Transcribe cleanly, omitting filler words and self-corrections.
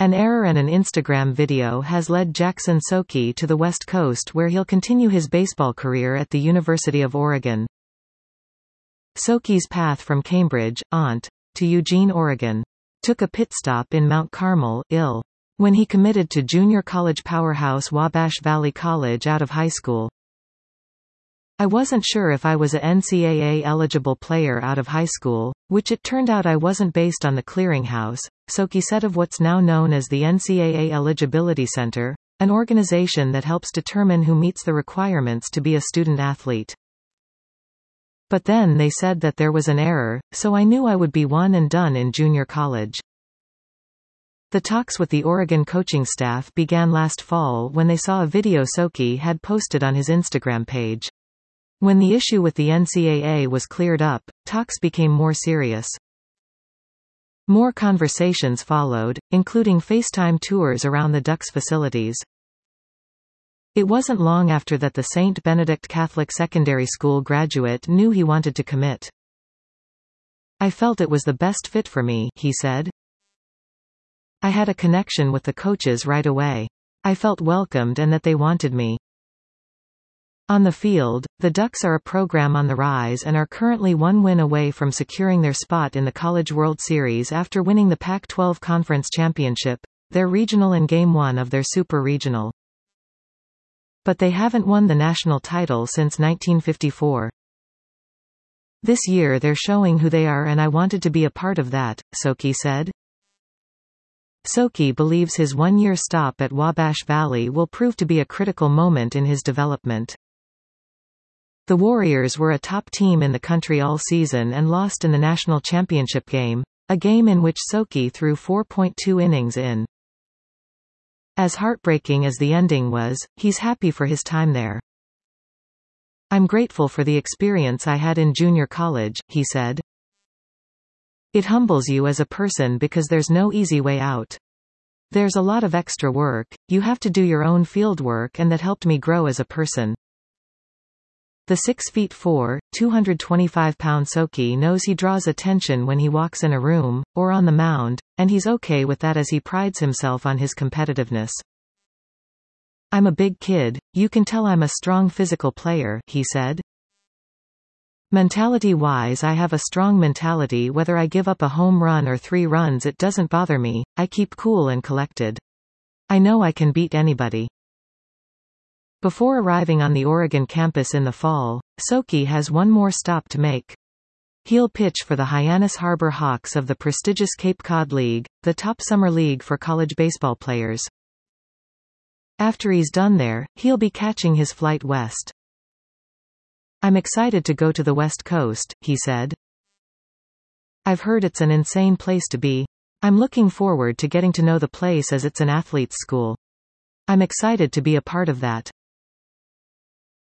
An error and an Instagram video has led Jackson Sokey to the West Coast, where he'll continue his baseball career at the University of Oregon. Sokey's path from Cambridge, Ont., to Eugene, Oregon, took a pit stop in Mount Carmel, Ill. When he committed to junior college powerhouse Wabash Valley College out of high school. I wasn't sure if I was a NCAA-eligible player out of high school, which it turned out I wasn't based on the clearinghouse, Sokey said of what's now known as the NCAA Eligibility Center, an organization that helps determine who meets the requirements to be a student athlete. But then they said that there was an error, so I knew I would be one and done in junior college. The talks with the Oregon coaching staff began last fall when they saw a video Sokey had posted on his Instagram page. When the issue with the NCAA was cleared up, talks became more serious. More conversations followed, including FaceTime tours around the Ducks facilities. It wasn't long after that the St. Benedict Catholic Secondary School graduate knew he wanted to commit. I felt it was the best fit for me, he said. I had a connection with the coaches right away. I felt welcomed and that they wanted me. On the field, the Ducks are a program on the rise and are currently one win away from securing their spot in the College World Series after winning the Pac-12 Conference Championship, their regional and Game 1 of their Super Regional. But they haven't won the national title since 1954. This year they're showing who they are and I wanted to be a part of that, Sokey said. Sokey believes his one-year stop at Wabash Valley will prove to be a critical moment in his development. The Warriors were a top team in the country all season and lost in the national championship game, a game in which Sokey threw 4.2 innings in. As heartbreaking as the ending was, he's happy for his time there. I'm grateful for the experience I had in junior college, he said. It humbles you as a person because there's no easy way out. There's a lot of extra work, you have to do your own field work, and that helped me grow as a person. The 6'4", 225-pound Sokey knows he draws attention when he walks in a room, or on the mound, and he's okay with that as he prides himself on his competitiveness. I'm a big kid, you can tell I'm a strong physical player, he said. Mentality-wise I have a strong mentality. Whether I give up a home run or 3 runs it doesn't bother me, I keep cool and collected. I know I can beat anybody. Before arriving on the Oregon campus in the fall, Sokey has one more stop to make. He'll pitch for the Hyannis Harbor Hawks of the prestigious Cape Cod League, the top summer league for college baseball players. After he's done there, he'll be catching his flight west. I'm excited to go to the West Coast, he said. I've heard it's an insane place to be. I'm looking forward to getting to know the place as it's an athlete's school. I'm excited to be a part of that.